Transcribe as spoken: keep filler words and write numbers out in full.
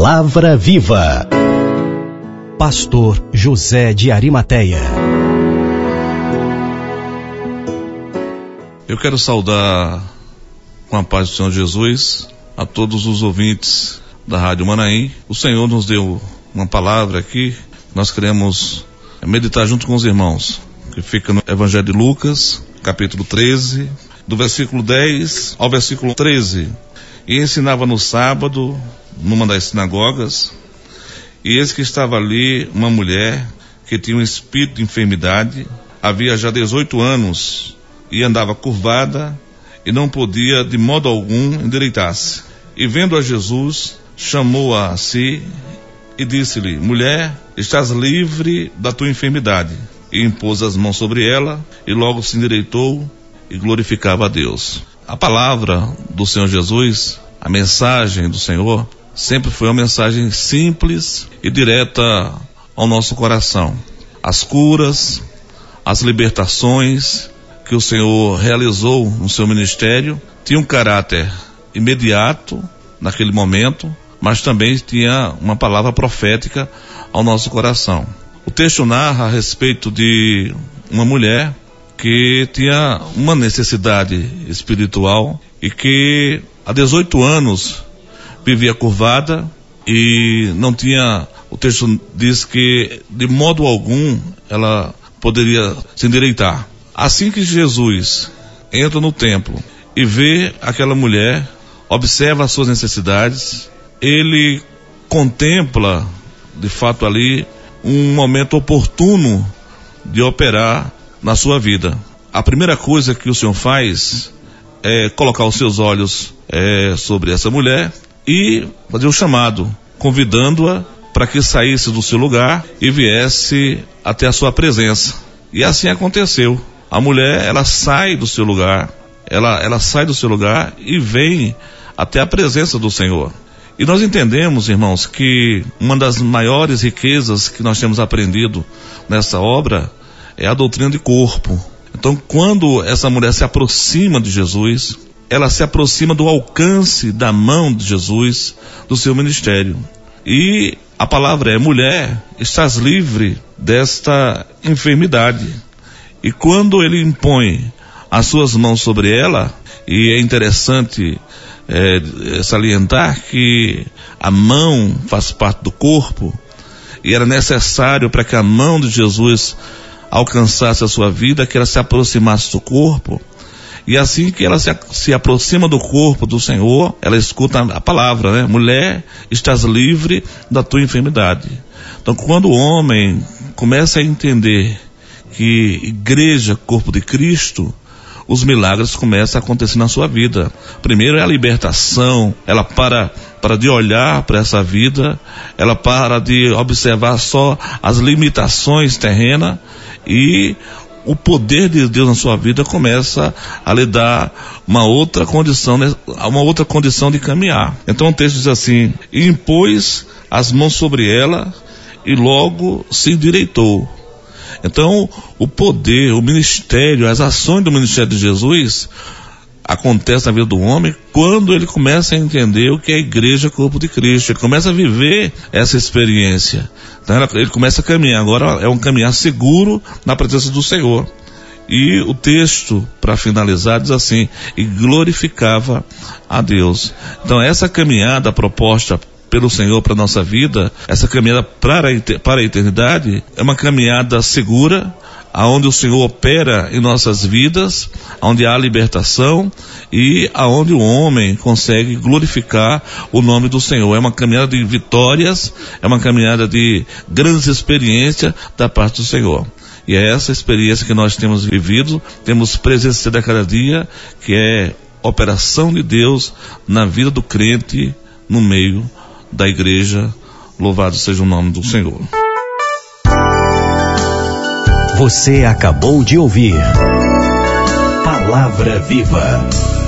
Palavra Viva. Pastor José de Arimateia. Eu quero saudar com a paz do Senhor Jesus a todos os ouvintes da Rádio Manaim. O Senhor nos deu uma palavra aqui, nós queremos meditar junto com os irmãos, que fica no Evangelho de Lucas, capítulo treze, do versículo dez ao versículo treze. E ensinava no sábado, numa das sinagogas, e eis que estava ali uma mulher que tinha um espírito de enfermidade, havia já dezoito anos, e andava curvada, e não podia de modo algum endireitar-se. E vendo a Jesus, chamou-a a si, e disse-lhe: mulher, estás livre da tua enfermidade. E impôs as mãos sobre ela, e logo se endireitou, e glorificava a Deus. A palavra do Senhor Jesus, a mensagem do Senhor, sempre foi uma mensagem simples e direta ao nosso coração. As curas, as libertações que o Senhor realizou no seu ministério tinham um caráter imediato naquele momento, mas também tinha uma palavra profética ao nosso coração. O texto narra a respeito de uma mulher que tinha uma necessidade espiritual e que há dezoito anos vivia curvada e não tinha, o texto diz que de modo algum ela poderia se endireitar. Assim que Jesus entra no templo e vê aquela mulher, observa as suas necessidades, ele contempla de fato ali um momento oportuno de operar na sua vida. A primeira coisa que o Senhor faz é colocar os seus olhos é, sobre essa mulher e fazer o chamado, convidando-a para que saísse do seu lugar e viesse até a sua presença. E assim aconteceu. A mulher, ela sai do seu lugar, ela, ela sai do seu lugar e vem até a presença do Senhor. E nós entendemos, irmãos, que uma das maiores riquezas que nós temos aprendido nessa obra é a doutrina de corpo. Então, quando essa mulher se aproxima de Jesus, ela se aproxima do alcance da mão de Jesus, do seu ministério. E a palavra é: mulher, estás livre desta enfermidade. E quando ele impõe as suas mãos sobre ela, e é interessante é, salientar que a mão faz parte do corpo, e era necessário para que a mão de Jesus alcançasse a sua vida, que ela se aproximasse do corpo. E assim que ela se, se aproxima do corpo do Senhor, ela escuta a palavra, né? Mulher, estás livre da tua enfermidade. Então, quando o homem começa a entender que igreja, corpo de Cristo, os milagres começam a acontecer na sua vida. Primeiro é a libertação, ela para, para de olhar para essa vida, ela para de observar só as limitações terrenas, e o poder de Deus na sua vida começa a lhe dar uma outra condição, uma outra condição de caminhar. Então o texto diz assim: e impôs as mãos sobre ela, e logo se endireitou. Então, o poder, o ministério, as ações do ministério de Jesus acontecem na vida do homem quando ele começa a entender o que é a igreja, corpo de Cristo. Ele começa a viver essa experiência. Então, ele começa a caminhar. Agora é um caminhar seguro na presença do Senhor. E o texto, para finalizar, diz assim: e glorificava a Deus. Então, essa caminhada proposta pelo Senhor para a nossa vida, essa caminhada para a, para a eternidade, é uma caminhada segura, aonde o Senhor opera em nossas vidas, onde há libertação e aonde o homem consegue glorificar o nome do Senhor. É uma caminhada de vitórias, é uma caminhada de grandes experiências da parte do Senhor. E é essa experiência que nós temos vivido, temos presenciado a cada dia, que é operação de Deus na vida do crente, no meio da igreja. Louvado seja o nome do Senhor. Você acabou de ouvir Palavra Viva.